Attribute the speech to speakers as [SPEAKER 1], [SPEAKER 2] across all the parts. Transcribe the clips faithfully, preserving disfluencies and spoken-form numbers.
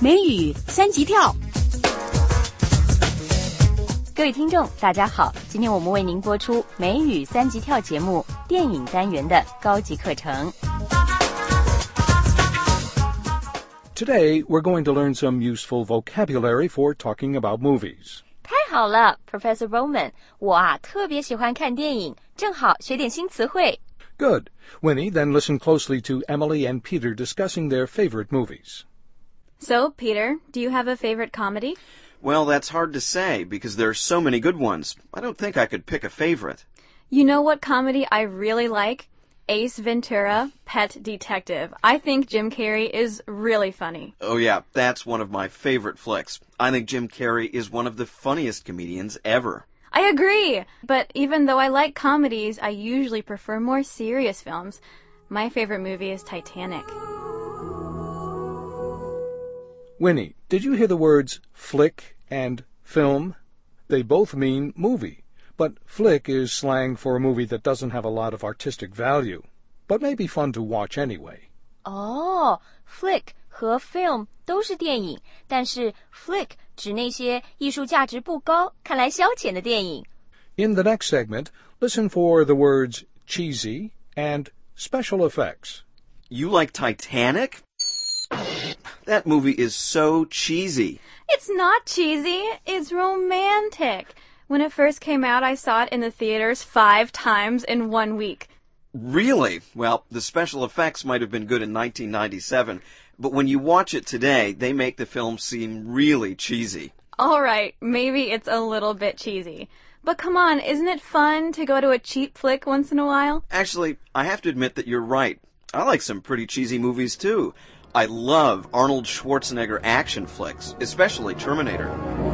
[SPEAKER 1] 美语三级跳。
[SPEAKER 2] 各位听众大家好，今天我们为您播出美语三级跳节目电影单元的高级课程。
[SPEAKER 3] Today, we're going to learn some useful vocabulary for talking about movies.
[SPEAKER 2] 太好了 Professor Bowman， 我啊特别喜欢看电影，正好学点新词汇。
[SPEAKER 3] Good. Winnie, then listen closely to Emily and Peter discussing their favorite movies.
[SPEAKER 4] So, Peter, do you have a favorite comedy?
[SPEAKER 5] Well, that's hard to say because there are so many good ones. I don't think I could pick a favorite.
[SPEAKER 4] You know what comedy I really like? Ace Ventura, Pet Detective. I think Jim Carrey is really funny.
[SPEAKER 5] Oh yeah, that's one of my favorite flicks. I think Jim Carrey is one of the funniest comedians ever.
[SPEAKER 4] I agree! But even though I like comedies, I usually prefer more serious films. My favorite movie is Titanic.
[SPEAKER 3] Winnie, did you hear the words flick and film? They both mean movie, but flick is slang for a movie that doesn't have a lot of artistic value, but may be fun to watch anyway.
[SPEAKER 2] 哦 flick 和 film 都是电影，但是 flick 指那些艺术价值不高，看来消遣的电影。
[SPEAKER 3] In the next segment, listen for the words cheesy and special effects.
[SPEAKER 5] You like Titanic? That movie is so cheesy.
[SPEAKER 4] It's not cheesy. It's romantic. When it first came out, I saw it in the theaters five times in one week.
[SPEAKER 5] Really? Well, the special effects might have been good in nineteen ninety-seven, but when you watch it today, they make the film seem really cheesy.
[SPEAKER 4] All right, maybe it's a little bit cheesy. But come on, isn't it fun to go to a cheap flick once in a while?
[SPEAKER 5] Actually, I have to admit that you're right. I like some pretty cheesy movies, too. I love Arnold Schwarzenegger action flicks, especially Terminator.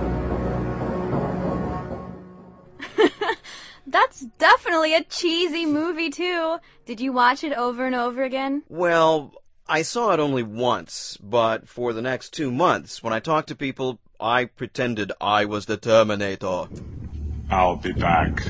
[SPEAKER 4] That's definitely a cheesy movie, too. Did you watch it over and over again?
[SPEAKER 5] Well, I saw it only once, but for the next two months, when I talked to people, I pretended I was the Terminator.
[SPEAKER 6] I'll be back.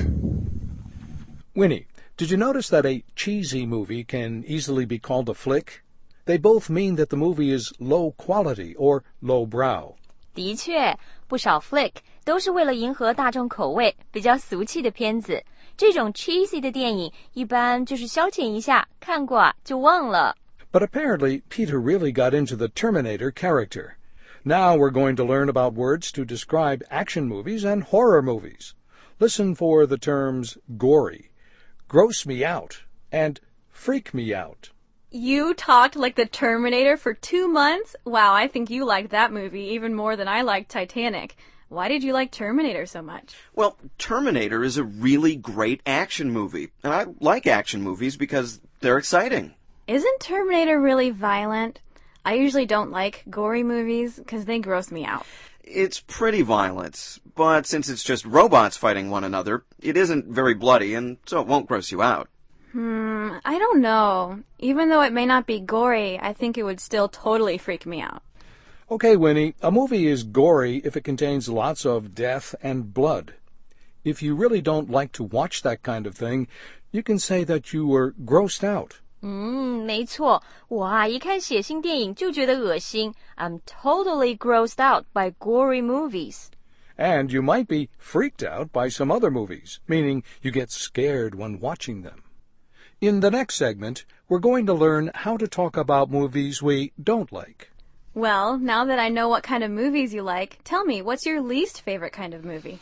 [SPEAKER 3] Winnie, did you notice that a cheesy movie can easily be called a flick? They both mean that the movie is low quality or lowbrow.
[SPEAKER 2] 的确，不少 flick 都是为了迎合大众口味，比较俗气的片子。这种 cheesy 的电影一般就是消遣一下，看过啊就忘了。
[SPEAKER 3] But apparently, Peter really got into the Terminator character. Now we're going to learn about words to describe action movies and horror movies. Listen for the terms gory, gross me out, and freak me out.
[SPEAKER 4] You talked like the Terminator for two months? Wow, I think you liked that movie even more than I liked Titanic. Why did you like Terminator so much?
[SPEAKER 5] Well, Terminator is a really great action movie, and I like action movies because they're exciting.
[SPEAKER 4] Isn't Terminator really violent? I usually don't like gory movies because they gross me out.
[SPEAKER 5] It's pretty violent, but since it's just robots fighting one another, it isn't very bloody, and so it won't gross you out.
[SPEAKER 4] Hmm, I don't know. Even though it may not be gory, I think it would still totally freak me out.
[SPEAKER 3] Okay, Winnie, a movie is gory if it contains lots of death and blood. If you really don't like to watch that kind of thing, you can say that you were grossed out.
[SPEAKER 2] 嗯，没错，我啊一看血腥电影就觉得恶心。I'm totally grossed out by gory movies.
[SPEAKER 3] And you might be freaked out by some other movies, meaning you get scared when watching them. In the next segment, we're going to learn how to talk about movies we don't like.
[SPEAKER 4] Well, now that I know what kind of movies you like, tell me, what's your least favorite kind of movie?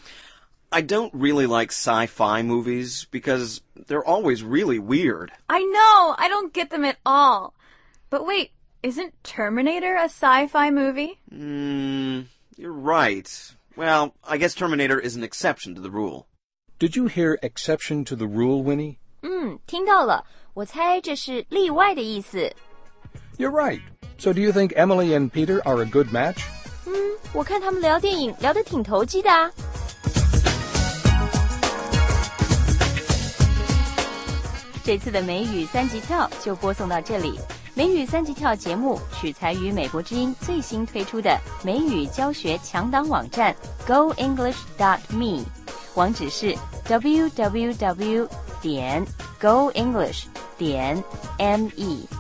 [SPEAKER 5] I don't really like sci-fi movies because they're always really weird.
[SPEAKER 4] I know! I don't get them at all. But wait, isn't Terminator a sci-fi movie?
[SPEAKER 5] Hmm, you're right. Well, I guess Terminator is an exception to the rule.
[SPEAKER 3] Did you hear exception to the rule, Winnie?
[SPEAKER 2] 嗯，听到了，我猜这是例外的意思。
[SPEAKER 3] You're right. So do you think Emily and Peter are a good match?
[SPEAKER 2] 嗯，我看他们聊电影聊得挺投机的啊。这次的美语三级跳就播送到这里。美语三级跳节目取材于美国之音最新推出的美语教学强档网站 go english dot me， 网址是 double-u double-u double-u 点 go english 点 me。